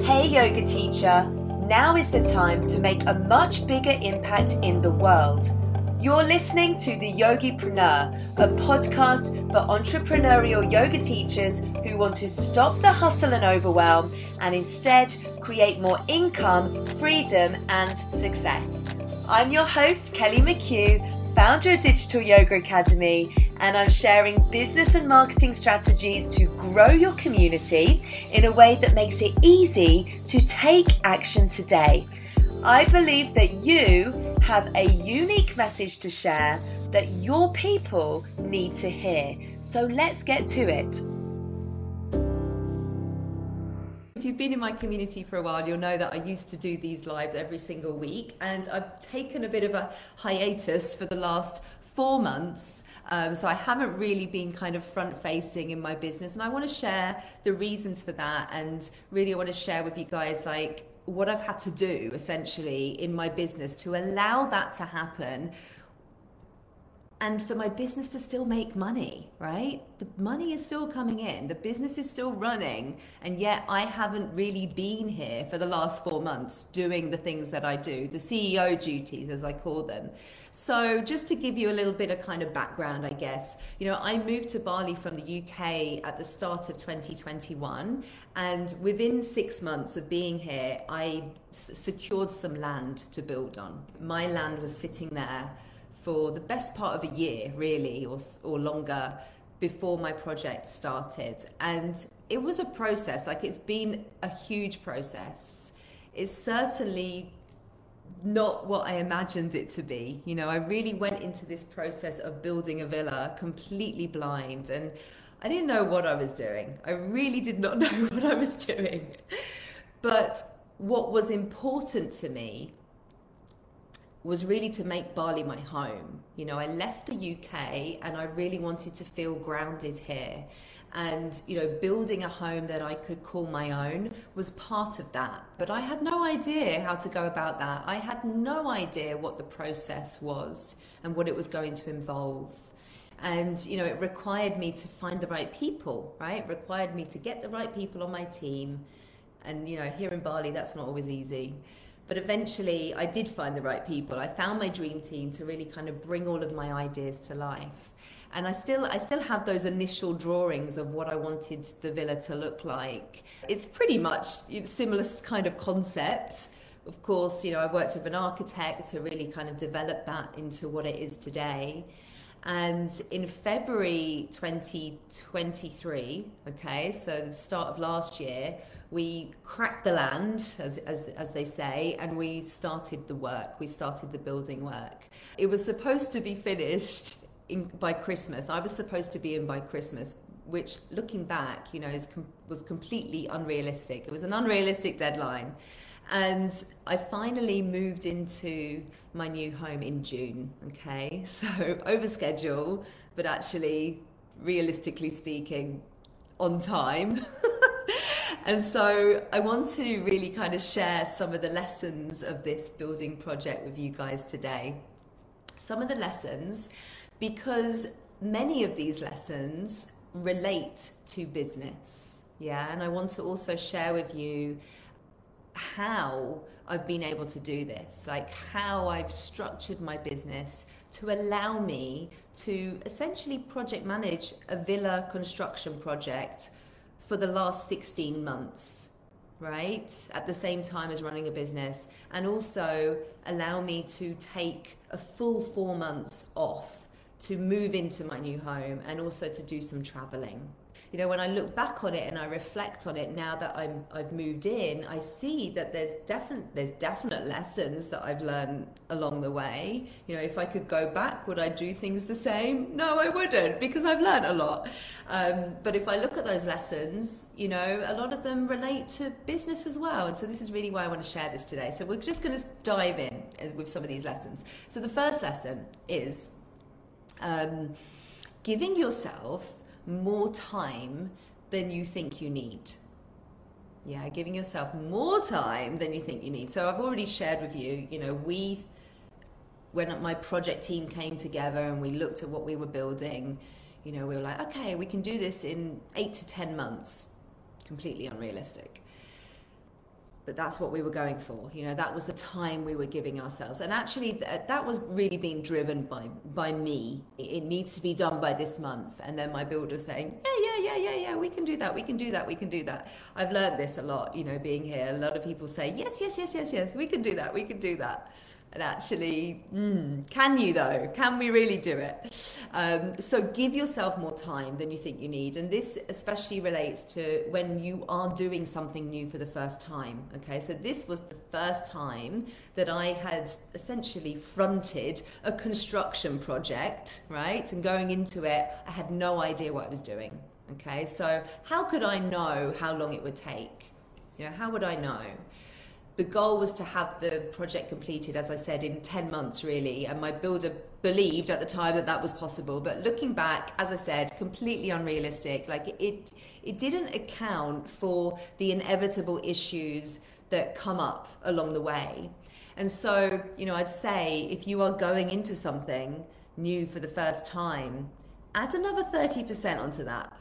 Hey yoga teacher, now is the time to make a much bigger impact in the world. You're listening to The Yogipreneur, a podcast for entrepreneurial yoga teachers who want to stop the hustle and overwhelm and instead create more income, freedom and success. I'm your host, Kelly McHugh, founder of Digital Yoga Academy, and I'm sharing business and marketing strategies to grow your community in a way that makes it easy to take action today. I believe that you have a unique message to share that your people need to hear. So let's get to it. If you've been in my community for a while, you'll know that I used to do these lives every single week, and I've taken a bit of a hiatus for the last 4 months. So I haven't really been kind of front facing in my business, and I want to share the reasons for that, and really I want to share with you guys like what I've had to do essentially in my business to allow that to happen and for my business to still make money, right? The money is still coming in, the business is still running, and yet I haven't really been here for the last 4 months doing the things that I do, the CEO duties as I call them. So just to give you a little bit of kind of background, I guess, I moved to Bali from the UK at the start of 2021, and within 6 months of being here, I secured some land to build on. My land was sitting there for the best part of a year, really, or longer, before my project started. And it was a process, like it's been a huge process. It's certainly not what I imagined it to be. I really went into this process of building a villa completely blind, and I didn't know what I was doing. I really did not know what I was doing. But what was important to me was really to make Bali my home. I left the UK and I really wanted to feel grounded here. And, building a home that I could call my own was part of that. But I had no idea how to go about that. I had no idea what the process was and what it was going to involve. And, it required me to find the right people, right? It required me to get the right people on my team. And, here in Bali, that's not always easy. But eventually I did find the right people. I found my dream team to really kind of bring all of my ideas to life. And I still have those initial drawings of what I wanted the villa to look like. It's pretty much similar kind of concept. Of course, I worked with an architect to really kind of develop that into what it is today. And in February 2023, so the start of last year, we cracked the land, as they say, and we started the work. We started the building work. It was supposed to be finished by Christmas. I was supposed to be in by Christmas, which, looking back, was completely unrealistic. It was an unrealistic deadline. And I finally moved into my new home in June, so over schedule, but actually, realistically speaking, on time. And so I want to really kind of share some of the lessons of this building project with you guys today. Some of the lessons, because many of these lessons relate to business, and I want to also share with you how I've been able to do this, like how I've structured my business to allow me to essentially project manage a villa construction project for the last 16 months, right? At the same time as running a business, and also allow me to take a full 4 months off to move into my new home and also to do some traveling. When I look back on it and I reflect on it now that I've moved in, I see that there's definite lessons that I've learned along the way. If I could go back, would I do things the same? No, I wouldn't, because I've learned a lot. But if I look at those lessons, a lot of them relate to business as well. And so this is really why I want to share this today. So we're just going to dive in with some of these lessons. So the first lesson is giving yourself more time than you think you need. Giving yourself more time than you think you need. So I've already shared with you, when my project team came together and we looked at what we were building, we were like, okay, we can do this in 8 to 10 months. Completely unrealistic. but that's what we were going for. You know, that was the time we were giving ourselves. And actually that was really being driven by me. It needs to be done by this month. And then my builder saying, yeah, we can do that. We can do that. We can do that. I've learned this a lot, you know, being here. A lot of people say, yes, we can do that. We can do that. And actually, can you though? Can we really do it? So give yourself more time than you think you need. And this especially relates to when you are doing something new for the first time. Okay, so this was the first time that I had essentially fronted a construction project, right? And going into it, I had no idea what I was doing. Okay, so how could I know how long it would take? You know, how would I know? The goal was to have the project completed, as I said, in 10 months, really. And my builder believed at the time that that was possible. But looking back, as I said, completely unrealistic. Like it didn't account for the inevitable issues that come up along the way. And so, you know, I'd say if you are going into something new for the first time, add another 30% onto that,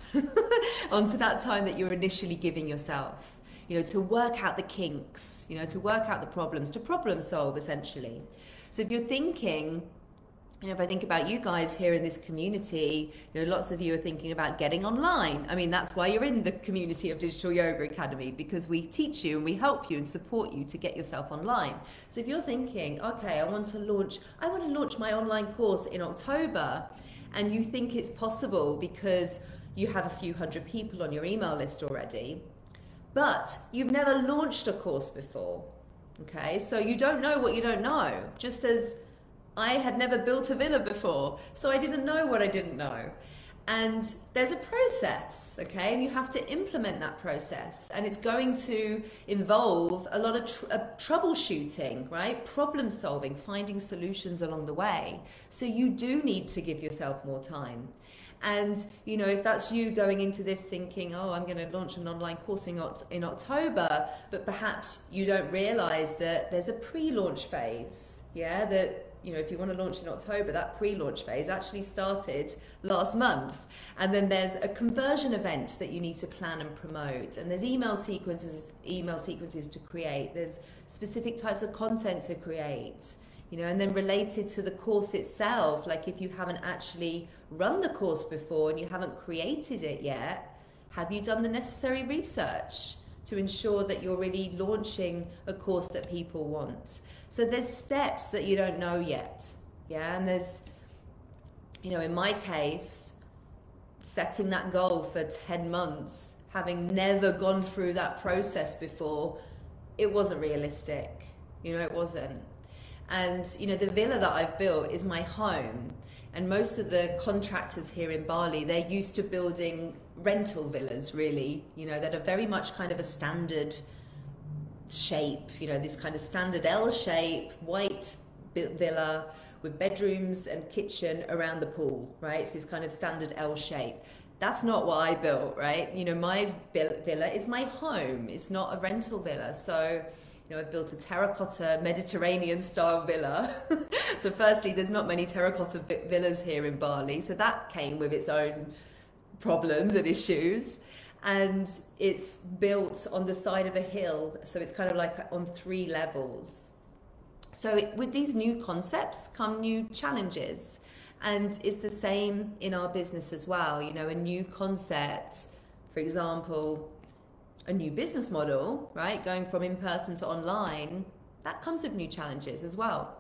onto that time that you're initially giving yourself. You know, to work out the kinks, you know, to work out the problems, to problem solve essentially. So if you're thinking, you know, if I think about you guys here in this community, you know, lots of you are thinking about getting online. I mean, that's why you're in the community of Digital Yoga Academy, because we teach you and we help you and support you to get yourself online. So if you're thinking, okay, I want to launch my online course in October, and you think it's possible because you have a few hundred people on your email list already, but you've never launched a course before, okay? So you don't know what you don't know, just as I had never built a villa before, so I didn't know what I didn't know. And there's a process, okay? And you have to implement that process, and it's going to involve a lot of troubleshooting, right? Problem solving, finding solutions along the way. So you do need to give yourself more time. And, you know, if that's you going into this thinking, oh, I'm going to launch an online course in October, but perhaps you don't realize that there's a pre-launch phase, yeah, that, you know, if you want to launch in October, that pre-launch phase actually started last month. And then there's a conversion event that you need to plan and promote. And there's email sequences to create. There's specific types of content to create. You know, and then related to the course itself, like if you haven't actually run the course before and you haven't created it yet, have you done the necessary research to ensure that you're really launching a course that people want? So there's steps that you don't know yet, yeah? And there's, you know, in my case, setting that goal for 10 months, having never gone through that process before, it wasn't realistic, you know, it wasn't. And, you know, the villa that I've built is my home. And most of the contractors here in Bali, they're used to building rental villas, really, you know, that are very much kind of a standard shape, you know, this kind of standard L shape, white villa with bedrooms and kitchen around the pool, right? It's this kind of standard L shape. That's not what I built, right? You know, my villa is my home. It's not a rental villa. So, you know, I've built a terracotta Mediterranean style villa. So firstly, there's not many terracotta villas here in Bali. So that came with its own problems and issues. And it's built on the side of a hill. So it's kind of like on 3 levels. So with these new concepts come new challenges. And it's the same in our business as well. You know, a new concept, for example, a new business model, right? Going from in-person to online, that comes with new challenges as well.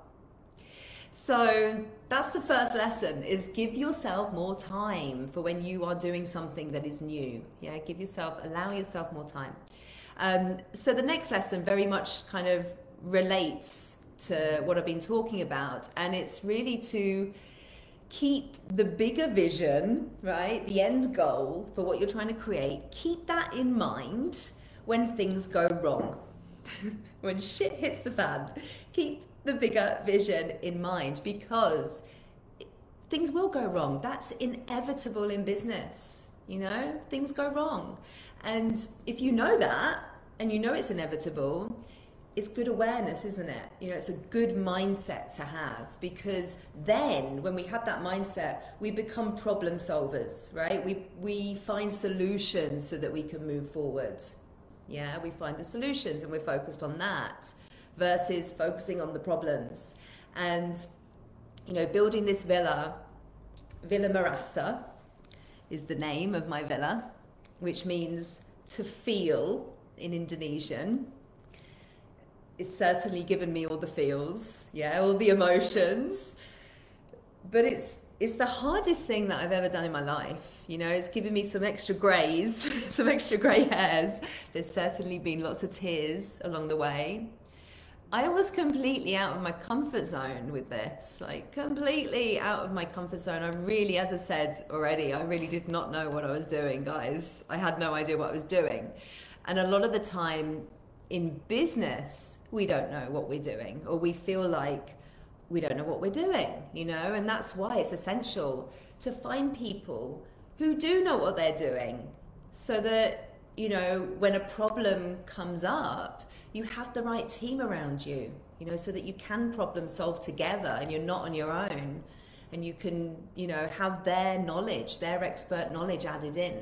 So that's the first lesson, is give yourself more time for when you are doing something that is new. Yeah, allow yourself more time. So the next lesson very much kind of relates to what I've been talking about, and it's really to keep the bigger vision, right? The end goal for what you're trying to create. Keep that in mind when things go wrong. When shit hits the fan, keep the bigger vision in mind, because things will go wrong. That's inevitable in business. You know, things go wrong. And if you know that, and you know it's inevitable, it's good awareness, isn't it? You know, it's a good mindset to have, because then when we have that mindset, we become problem solvers, right? We find solutions so that we can move forward. Yeah, we find the solutions and we're focused on that versus focusing on the problems. And, you know, building this villa, Villa Merasa is the name of my villa, which means to feel in Indonesian. It's certainly given me all the feels, yeah, all the emotions. But it's the hardest thing that I've ever done in my life. You know, it's given me some extra greys, some extra grey hairs. There's certainly been lots of tears along the way. I was completely out of my comfort zone with this, like completely out of my comfort zone. I really, as I said already, I really did not know what I was doing, guys. I had no idea what I was doing. And a lot of the time in business, we don't know what we're doing, or we feel like we don't know what we're doing, you know, and that's why it's essential to find people who do know what they're doing so that, you know, when a problem comes up, you have the right team around you, you know, so that you can problem solve together and you're not on your own, and you can, you know, have their knowledge, their expert knowledge added in.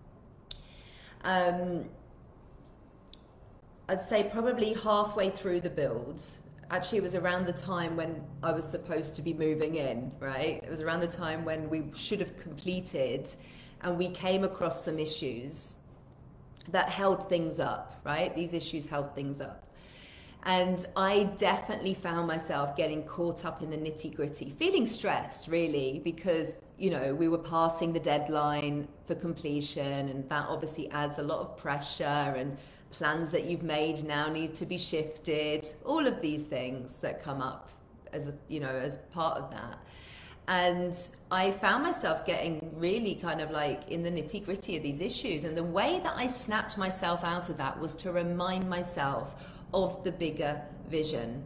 I'd say probably halfway through the build, actually it was around the time when I was supposed to be moving in, right? It was around the time when we should have completed, and we came across some issues that held things up, right? These issues held things up. And I definitely found myself getting caught up in the nitty gritty, feeling stressed really, because, you know, we were passing the deadline for completion, and that obviously adds a lot of pressure, and plans that you've made now need to be shifted, all of these things that come up as, you know, as part of that. And I found myself getting really kind of like in the nitty gritty of these issues. And the way that I snapped myself out of that was to remind myself of the bigger vision.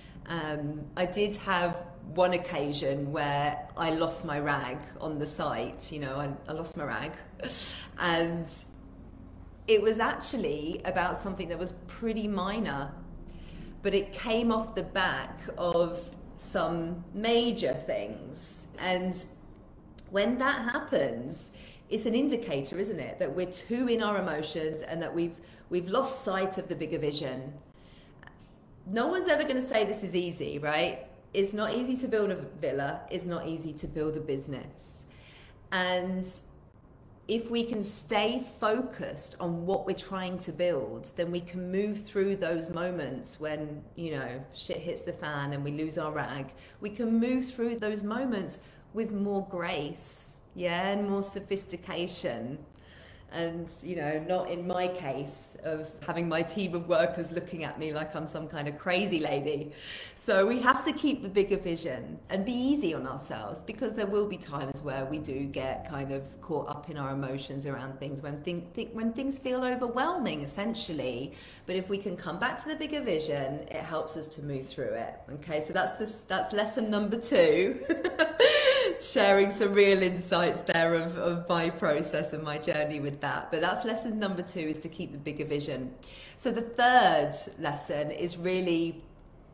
I did have one occasion where I lost my rag on the site, you know, I lost my rag. And it was actually about something that was pretty minor, but it came off the back of some major things. And when that happens, it's an indicator, isn't it, that we're too in our emotions and that we've lost sight of the bigger vision. No one's ever going to say this is easy, right? It's not easy to build a villa. It's not easy to build a business. And if we can stay focused on what we're trying to build, then we can move through those moments when, you know, shit hits the fan and we lose our rag. We can move through those moments with more grace, yeah, and more sophistication. And, you know, not in my case of having my team of workers looking at me like I'm some kind of crazy lady. So we have to keep the bigger vision and be easy on ourselves, because there will be times where we do get kind of caught up in our emotions around things when things feel overwhelming, essentially. But if we can come back to the bigger vision, it helps us to move through it. Okay, so that's lesson number 2. Sharing some real insights there of my process and my journey with that. But that's lesson number 2, is to keep the bigger vision. So the third lesson is really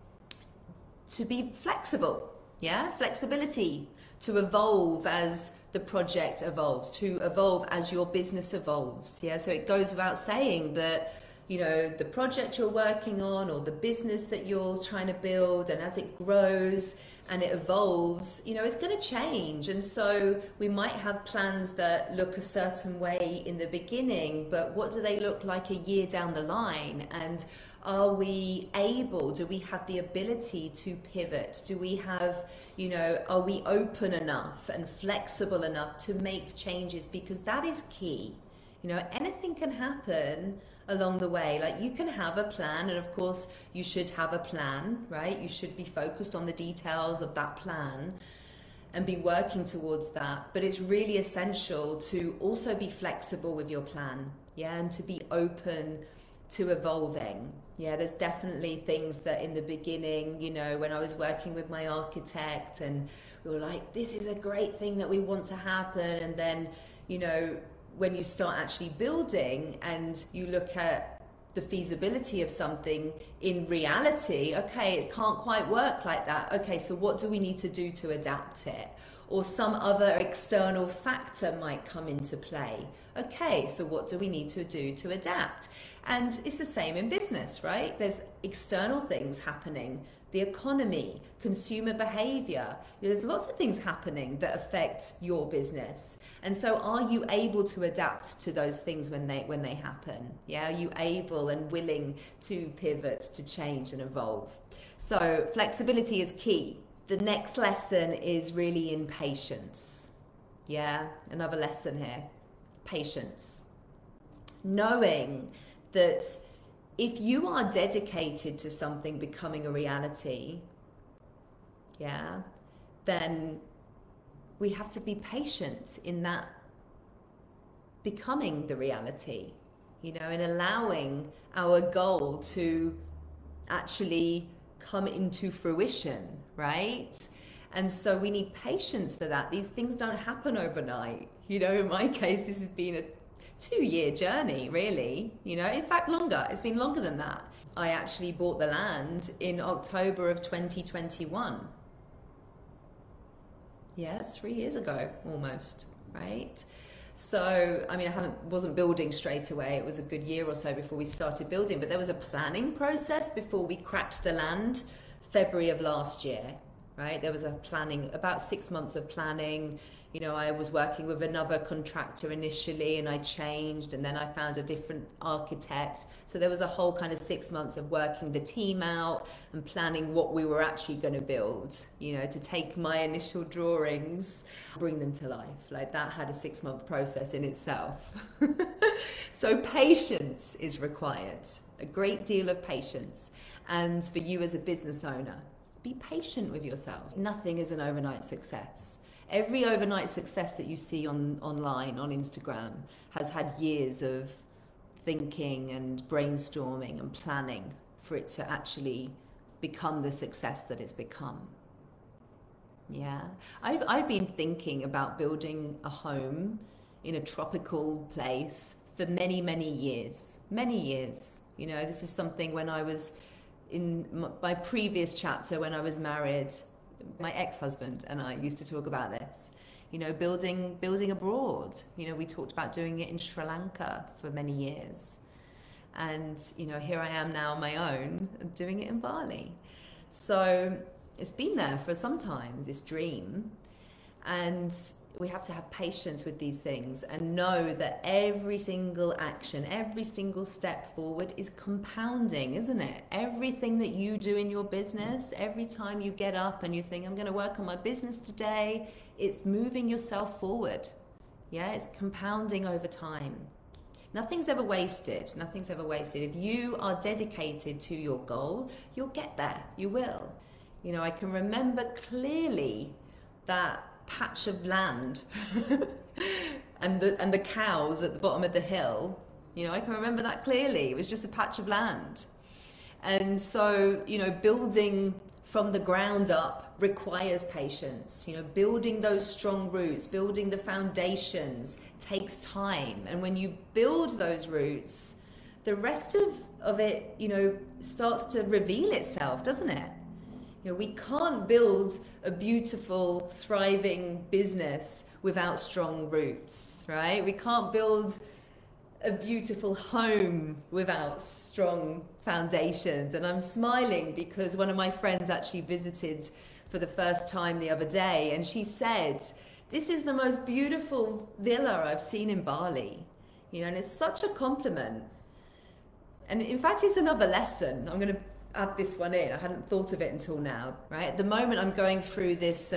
to be flexible. Yeah, flexibility, to evolve as the project evolves, to evolve as your business evolves. Yeah, so it goes without saying that, you know, the project you're working on or the business that you're trying to build, and as it grows and it evolves, you know, it's going to change. And so we might have plans that look a certain way in the beginning, but what do they look like a year down the line? And are we able, do we have the ability to pivot? Do we have, you know, are we open enough and flexible enough to make changes? Because that is key. You know, anything can happen along the way. Like, you can have a plan, and of course you should have a plan, right? You should be focused on the details of that plan and be working towards that. But it's really essential to also be flexible with your plan, yeah, and to be open to evolving. Yeah, there's definitely things that in the beginning, you know, when I was working with my architect and we were like, this is a great thing that we want to happen, and then, you know, when you start actually building and you look at the feasibility of something in reality, okay, it can't quite work like that. Okay, so what do we need to do to adapt it? or some other external factor might come into play. Okay, so what do we need to do to adapt? And it's the same in business, right? There's external things happening, the economy, consumer behavior. There's lots of things happening that affect your business. And so are you able to adapt to those things when they happen? Yeah, are you able and willing to pivot, to change and evolve? So flexibility is key. The next lesson is really in patience. Yeah, another lesson here. Patience. Knowing that if you are dedicated to something becoming a reality, yeah, then we have to be patient in that becoming the reality, you know, and allowing our goal to actually come into fruition, right? And so we need patience for that. These things don't happen overnight. You know, in my case, this has been a 2-year journey, really. You know, in fact, longer. It's been longer than that. I actually bought the land in October of 2021. Yes, 3 years ago, almost, right? So, I mean, wasn't building straight away. It was a good year or so before we started building, but there was a planning process before we cracked the land, February of last year, right? There was about 6 months of planning. You know, I was working with another contractor initially and I changed, and then I found a different architect. So there was a whole kind of 6 months of working the team out and planning what we were actually going to build, you know, to take my initial drawings, bring them to life. Like that had a 6-month process in itself. So patience is required, a great deal of patience. And for you as a business owner, be patient with yourself. Nothing is an overnight success. Every overnight success that you see online, on Instagram, has had years of thinking and brainstorming and planning for it to actually become the success that it's become. Yeah. I've been thinking about building a home in a tropical place for many, many years. Many years. You know, this is something when I was in my previous chapter, when I was married, my ex-husband and I used to talk about this, you know, building abroad. You know, we talked about doing it in Sri Lanka for many years. And, you know, here I am now on my own doing it in Bali. So it's been there for some time, this dream. And we have to have patience with these things and know that every single action, every single step forward is compounding, isn't it? Everything that you do in your business, every time you get up and you think, I'm going to work on my business today, it's moving yourself forward. Yeah, it's compounding over time. Nothing's ever wasted. Nothing's ever wasted. If you are dedicated to your goal, you'll get there. You will. You know, I can remember clearly that patch of land and the cows at the bottom of the hill. You know, I can remember that clearly. It was just a patch of land. And so, you know, building from the ground up requires patience. You know, building those strong roots, building the foundations takes time. And when you build those roots, the rest of it, you know, starts to reveal itself, doesn't it? You know, we can't build a beautiful, thriving business without strong roots, right? We can't build a beautiful home without strong foundations. And I'm smiling because one of my friends actually visited for the first time the other day, and she said, this is the most beautiful villa I've seen in Bali. You know, and it's such a compliment. And in fact, it's another lesson. I'm going to add this one in. I hadn't thought of it until now, right? At the moment, I'm going through this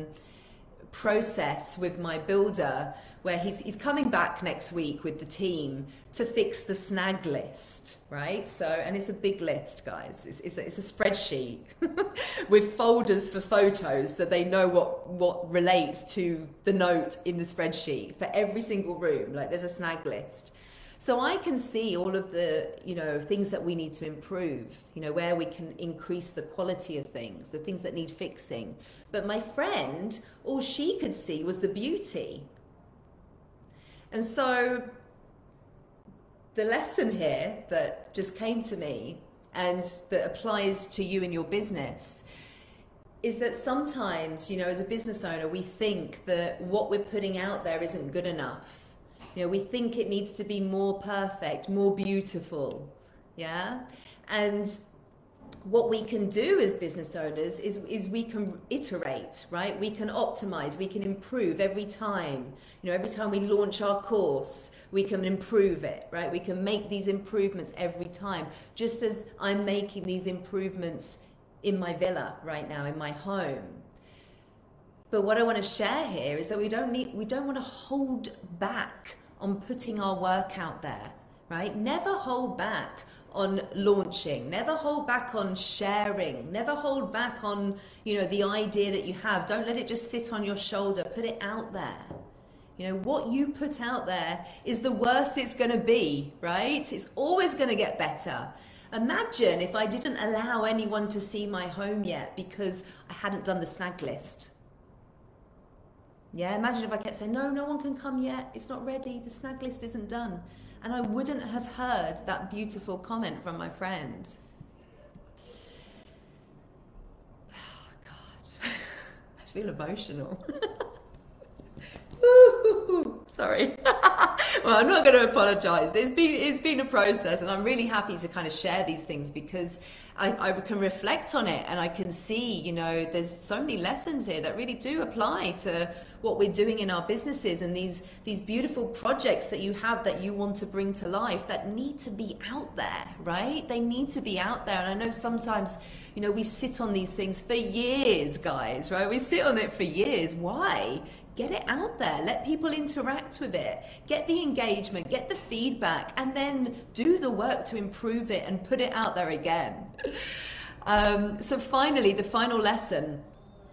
process with my builder where he's coming back next week with the team to fix the snag list, right? So, and it's a big list, guys. It's a spreadsheet with folders for photos so they know what relates to the note in the spreadsheet for every single room. Like there's a snag list. So I can see all of the, you know, things that we need to improve, you know, where we can increase the quality of things, the things that need fixing. But my friend, all she could see was the beauty. And so the lesson here that just came to me and that applies to you in your business is that sometimes, you know, as a business owner, we think that what we're putting out there isn't good enough. You know, we think it needs to be more perfect, more beautiful. Yeah. And what we can do as business owners is we can iterate, right? We can optimize, we can improve every time. You know, every time we launch our course, we can improve it, right? We can make these improvements every time, just as I'm making these improvements in my villa right now, in my home. But what I want to share here is that we don't want to hold back on putting our work out there, right? Never hold back on launching, never hold back on sharing, never hold back on, you know, the idea that you have. Don't let it just sit on your shoulder, put it out there. You know, what you put out there is the worst it's going to be, right? It's always going to get better. Imagine if I didn't allow anyone to see my home yet because I hadn't done the snag list. Yeah, imagine if I kept saying, no one can come yet, it's not ready, the snag list isn't done. And I wouldn't have heard that beautiful comment from my friend. Oh, God. I feel emotional. Sorry. Well, I'm not going to apologize. It's been a process, and I'm really happy to kind of share these things because I can reflect on it and I can see, you know, there's so many lessons here that really do apply to what we're doing in our businesses and these beautiful projects that you have that you want to bring to life that need to be out there, right? They need to be out there. And I know sometimes, you know, we sit on these things for years, guys, right? We sit on it for years. Why? Get it out there, let people interact with it, get the engagement, get the feedback, and then do the work to improve it and put it out there again. So finally, the final lesson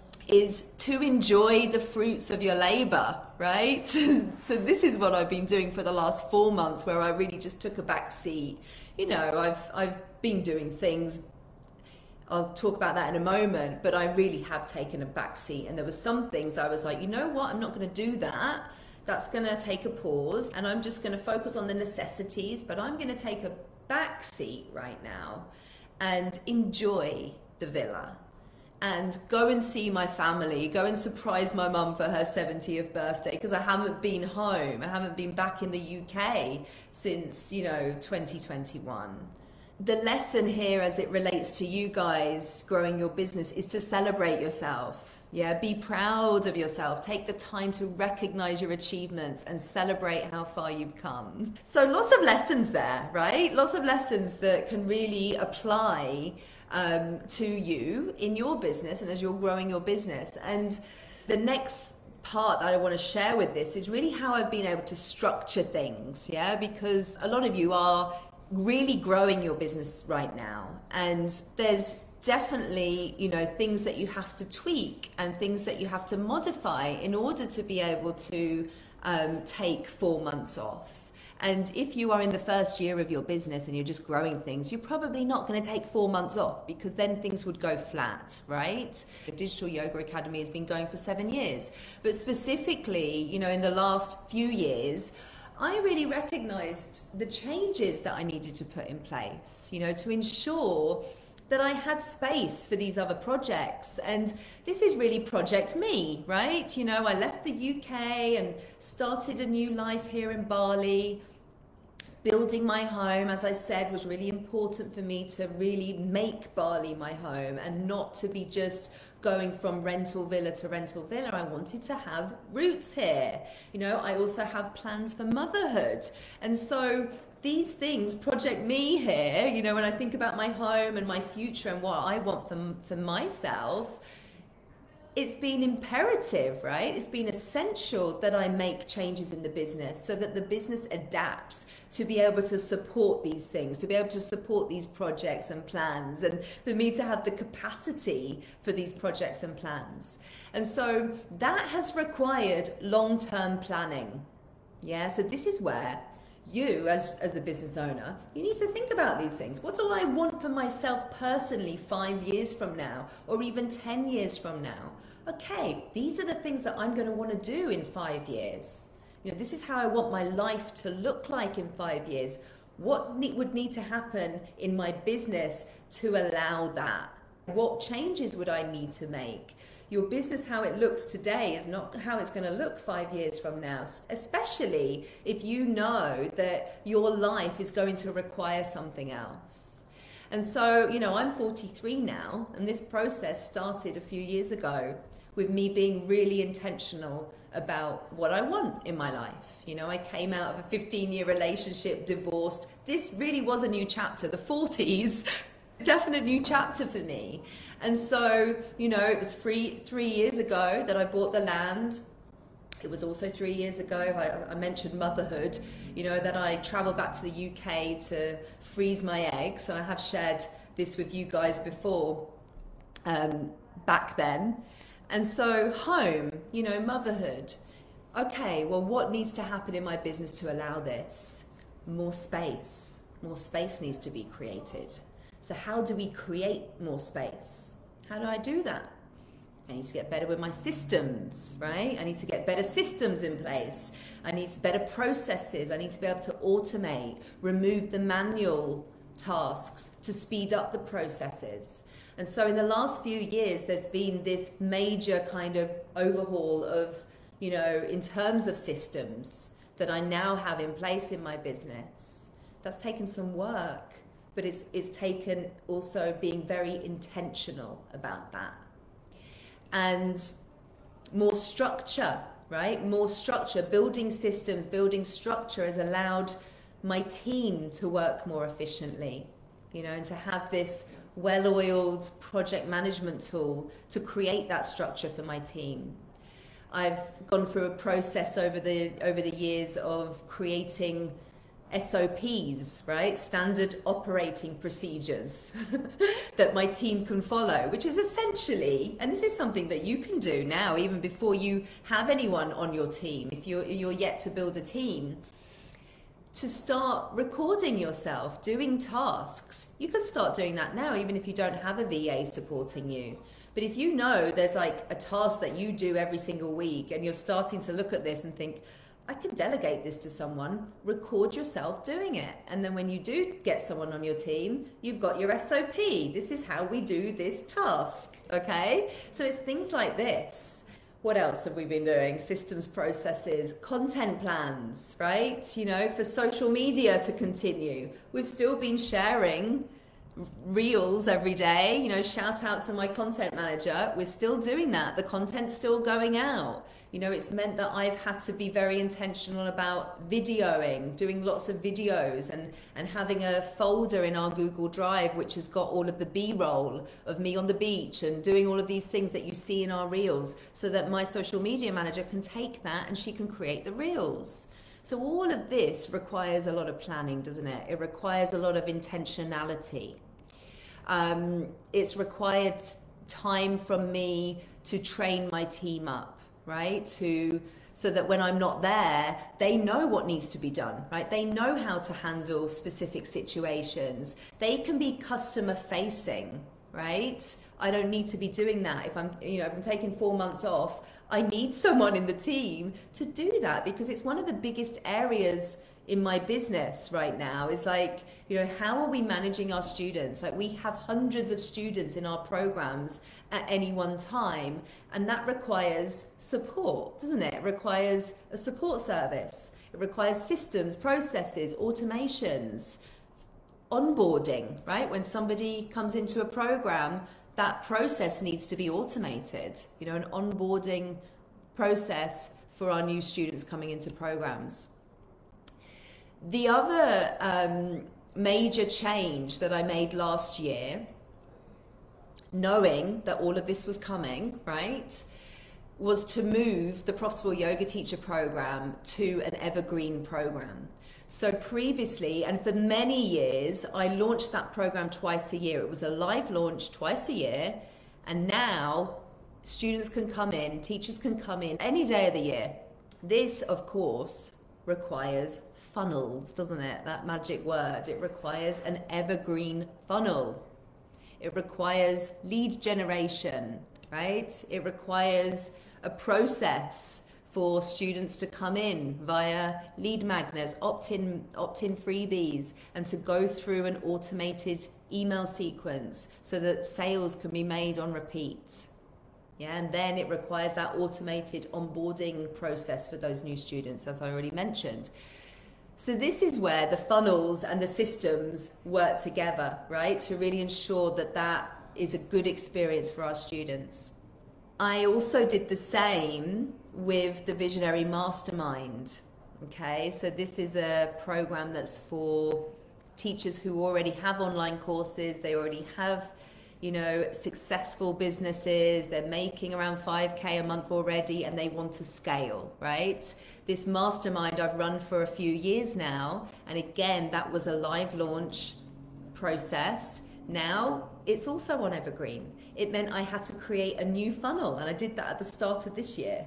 is to enjoy the fruits of your labor, right? So this is what I've been doing for the last 4 months, where I really just took a back seat. You know, I've been doing things, I'll talk about that in a moment, but I really have taken a back seat. And there were some things that I was like, you know what, I'm not going to do that. That's going to take a pause, and I'm just going to focus on the necessities, but I'm going to take a back seat right now and enjoy the villa and go and see my family, go and surprise my mum for her 70th birthday, because I haven't been home. I haven't been back in the UK since, you know, 2021. The lesson here as it relates to you guys growing your business is to celebrate yourself. Yeah, be proud of yourself. Take the time to recognize your achievements and celebrate how far you've come. So lots of lessons there, right? Lots of lessons that can really apply to you in your business and as you're growing your business. And the next part that I want to share with this is really how I've been able to structure things, yeah? Because a lot of you are really growing your business right now, and there's definitely, you know, things that you have to tweak and things that you have to modify in order to be able to take 4 months off. And if you are in the first year of your business and you're just growing things, you're probably not going to take 4 months off, because then things would go flat, right? The Digital Yoga Academy has been going for 7 years, but specifically, you know, in the last few years, I really recognized the changes that I needed to put in place, you know, to ensure that I had space for these other projects. And this is really Project Me, right? You know, I left the UK and started a new life here in Bali. Building my home, as I said, was really important for me to really make Bali my home and not to be just going from rental villa to rental villa. I wanted to have roots here. You know, I also have plans for motherhood. And so these things, Project Me here, you know, when I think about my home and my future and what I want for myself, it's been imperative, right? It's been essential that I make changes in the business so that the business adapts to be able to support these things, to be able to support these projects and plans, and for me to have the capacity for these projects and plans. And so that has required long-term planning. Yeah, so this is where you, as the business owner, you need to think about these things. What do I want for myself personally 5 years from now, or even 10 years from now? Okay, these are the things that I'm going to want to do in 5 years. You know, this is how I want my life to look like in 5 years. What would need to happen in my business to allow that? What changes would I need to make? Your business, how it looks today, is not how it's going to look 5 years from now, especially if you know that your life is going to require something else. And so, I'm 43 now, and this process started a few years ago with me being really intentional about what I want in my life. I came out of a 15-year relationship, divorced. This really was a new chapter. The 40s, definite new chapter for me. And so, it was 3 years ago that I bought the land. It was also 3 years ago, I mentioned motherhood, that I traveled back to the UK to freeze my eggs. And I have shared this with you guys before, back then. And so home, motherhood. Okay, well, what needs to happen in my business to allow this? More space. More space needs to be created. So how do we create more space? How do I do that? I need to get better with my systems, right? I need to get better systems in place. I need better processes. I need to be able to automate, remove the manual tasks to speed up the processes. And so in the last few years, there's been this major kind of overhaul of, in terms of systems that I now have in place in my business. That's taken some work, but it's taken also being very intentional about that. And more structure, right? More structure, building systems, building structure has allowed my team to work more efficiently, and to have this well-oiled project management tool to create that structure for my team. I've gone through a process over the years of creating SOPs, right? Standard operating procedures that my team can follow, which is essentially, and this is something that you can do now, even before you have anyone on your team, if you're yet to build a team, to start recording yourself doing tasks. You can start doing that now, even if you don't have a VA supporting you. But if you know there's like a task that you do every single week and you're starting to look at this and think, I can delegate this to someone, record yourself doing it. And then when you do get someone on your team, you've got your SOP. This is how we do this task, okay? So it's things like this. What else have we been doing? Systems, processes, content plans, right? For social media to continue. We've still been sharing reels every day, shout out to my content manager. We're still doing that. The content's still going out. It's meant that I've had to be very intentional about videoing, doing lots of videos and having a folder in our Google Drive, which has got all of the B-roll of me on the beach and doing all of these things that you see in our reels, so that my social media manager can take that and she can create the reels. So all of this requires a lot of planning, doesn't it? It requires a lot of intentionality. It's required time from me to train my team up, right? So that when I'm not there, they know what needs to be done, right? They know how to handle specific situations. They can be customer facing, right? I don't need to be doing that. If I'm taking 4 months off, I need someone in the team to do that, because it's one of the biggest areas in my business right now is like, how are we managing our students? Like, we have hundreds of students in our programs at any one time, and that requires support, doesn't it? It requires a support service. It requires systems, processes, automations, onboarding, right? When somebody comes into a program, that process needs to be automated, an onboarding process for our new students coming into programs. The other major change that I made last year, knowing that all of this was coming, right, was to move the Profitable Yoga Teacher program to an evergreen program. So previously, and for many years, I launched that program twice a year. It was a live launch twice a year, and now students can come in, teachers can come in any day of the year. This, of course, requires funnels, doesn't it? That magic word. It requires an evergreen funnel. It requires lead generation, right? It requires a process for students to come in via lead magnets, opt-in freebies, and to go through an automated email sequence so that sales can be made on repeat. Yeah, and then it requires that automated onboarding process for those new students, as I already mentioned. So this is where the funnels and the systems work together, right? To really ensure that that is a good experience for our students. I also did the same with the Visionary Mastermind. Okay, so this is a program that's for teachers who already have online courses, they already have, you know, successful businesses, they're making around 5K a month already, and they want to scale, right? This mastermind I've run for a few years now, and again, that was a live launch process. Now it's also on Evergreen. It meant I had to create a new funnel, and I did that at the start of this year.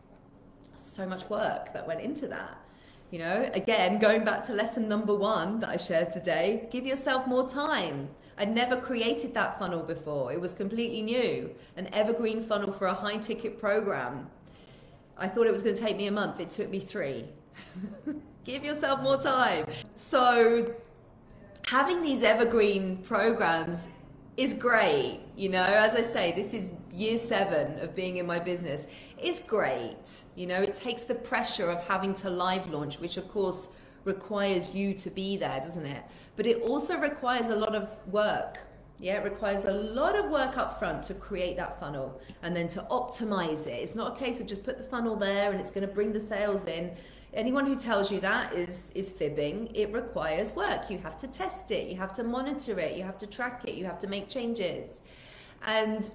So much work that went into that. You know, again, going back to lesson number 1 that I shared today, give yourself more time. I'd never created that funnel before. It was completely new, an evergreen funnel for a high ticket program. I thought it was going to take me a month. It took me 3. Give yourself more time. So having these evergreen programs is great. You know, as I say, this is year 7 of being in my business. It's great. You know, it takes the pressure of having to live launch, which of course requires you to be there, doesn't it? But it also requires a lot of work. Yeah, it requires a lot of work up front to create that funnel and then to optimize it. It's not a case of just put the funnel there and it's going to bring the sales in. Anyone who tells you that is fibbing. It requires work. You have to test it. You have to monitor it. You have to track it. You have to make changes. And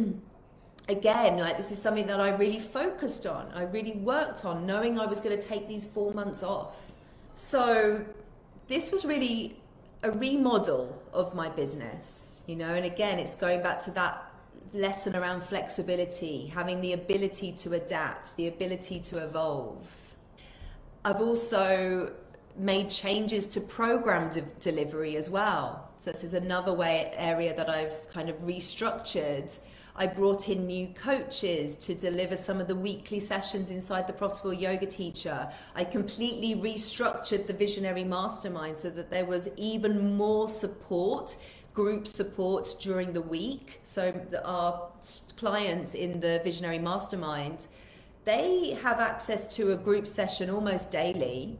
again, like, this is something that I really focused on. I really worked on, knowing I was going to take these 4 months off. So this was really a remodel of my business, you know, and again, it's going back to that lesson around flexibility, having the ability to adapt, the ability to evolve. I've also made changes to program delivery as well. So this is another area that I've kind of restructured. I brought in new coaches to deliver some of the weekly sessions inside the Profitable Yoga Teacher. I completely restructured the Visionary Mastermind so that there was even more support, group support during the week. So our clients in the Visionary Mastermind, they have access to a group session almost daily,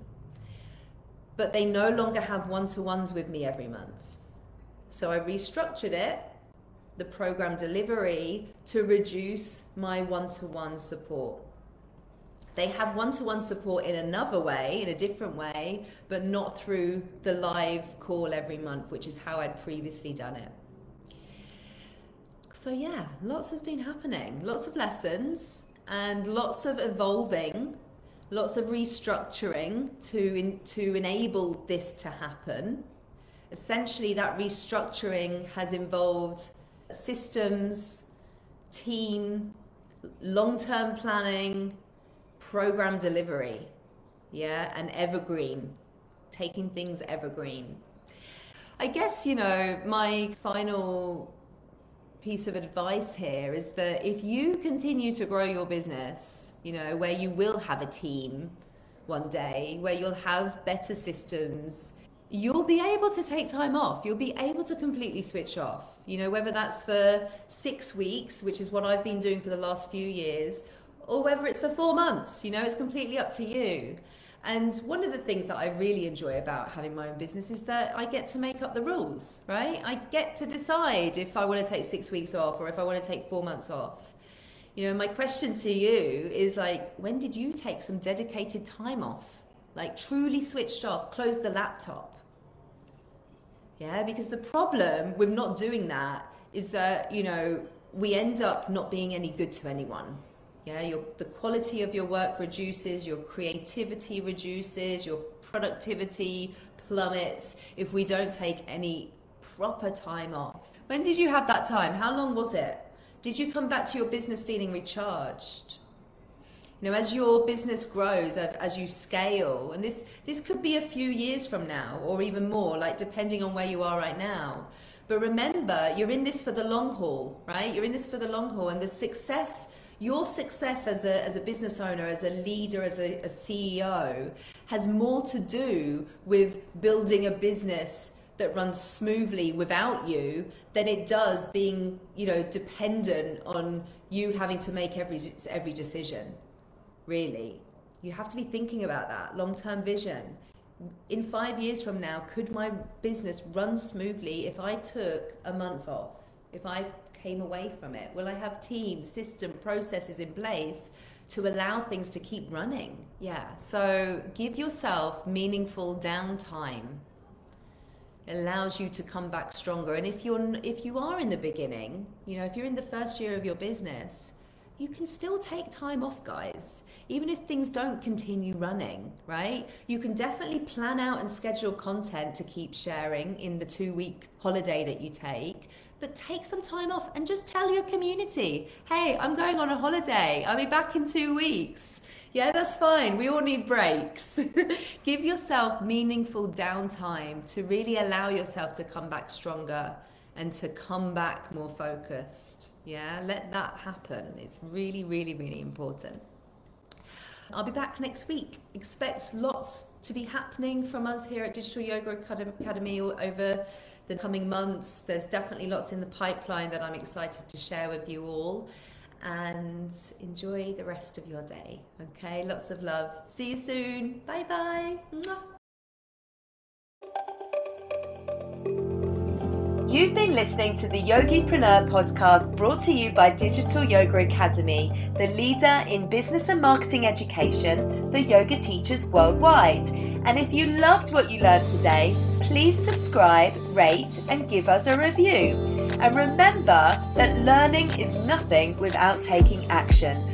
but they no longer have one-to-ones with me every month. So I restructured it, the program delivery, to reduce my one-to-one support. They have one-to-one support in another way, in a different way, but not through the live call every month, which is how I'd previously done it. So yeah, lots has been happening, lots of lessons and lots of evolving, lots of restructuring to enable this to happen. Essentially, that restructuring has involved systems, team, long-term planning, program delivery, yeah, and evergreen, taking things evergreen. I guess, you know, my final piece of advice here is that if you continue to grow your business, you know, where you will have a team one day, where you'll have better systems, you'll be able to take time off. You'll be able to completely switch off, you know, whether that's for 6 weeks, which is what I've been doing for the last few years, or whether it's for 4 months, you know, it's completely up to you. And one of the things that I really enjoy about having my own business is that I get to make up the rules, right? I get to decide if I want to take 6 weeks off or if I want to take 4 months off. You know, my question to you is, like, when did you take some dedicated time off? Like, truly switched off, closed the laptop? Yeah, because the problem with not doing that is that, you know, we end up not being any good to anyone. Yeah, the quality of your work reduces, your creativity reduces, your productivity plummets if we don't take any proper time off. When did you have that time? How long was it? Did you come back to your business feeling recharged? You know, as your business grows, as you scale, and this could be a few years from now or even more, like depending on where you are right now. But remember, you're in this for the long haul, right? You're in this for the long haul, and the success Your success as a business owner, as a leader, as a CEO has more to do with building a business that runs smoothly without you than it does being, dependent on you having to make every decision. Really, you have to be thinking about that long-term vision. In 5 years from now, could my business run smoothly if I took a month off? If I came away from it? Will I have teams, system, processes in place to allow things to keep running? Yeah, so give yourself meaningful downtime. It allows you to come back stronger. And if you are in the beginning, if you're in the first year of your business, you can still take time off, guys. Even if things don't continue running, right? You can definitely plan out and schedule content to keep sharing in the 2-week holiday that you take. But take some time off and just tell your community, hey, I'm going on a holiday. I'll be back in 2 weeks. Yeah, that's fine. We all need breaks. Give yourself meaningful downtime to really allow yourself to come back stronger and to come back more focused. Yeah, let that happen. It's really, really, really important. I'll be back next week. Expect lots to be happening from us here at Digital Yoga Academy over the coming months. There's definitely lots in the pipeline that I'm excited to share with you all. And enjoy the rest of your day. Okay, lots of love. See you soon. Bye bye. You've been listening to the Yogipreneur podcast, brought to you by Digital Yoga Academy, the leader in business and marketing education for yoga teachers worldwide. And if you loved what you learned today, please subscribe, rate, and give us a review. And remember that learning is nothing without taking action.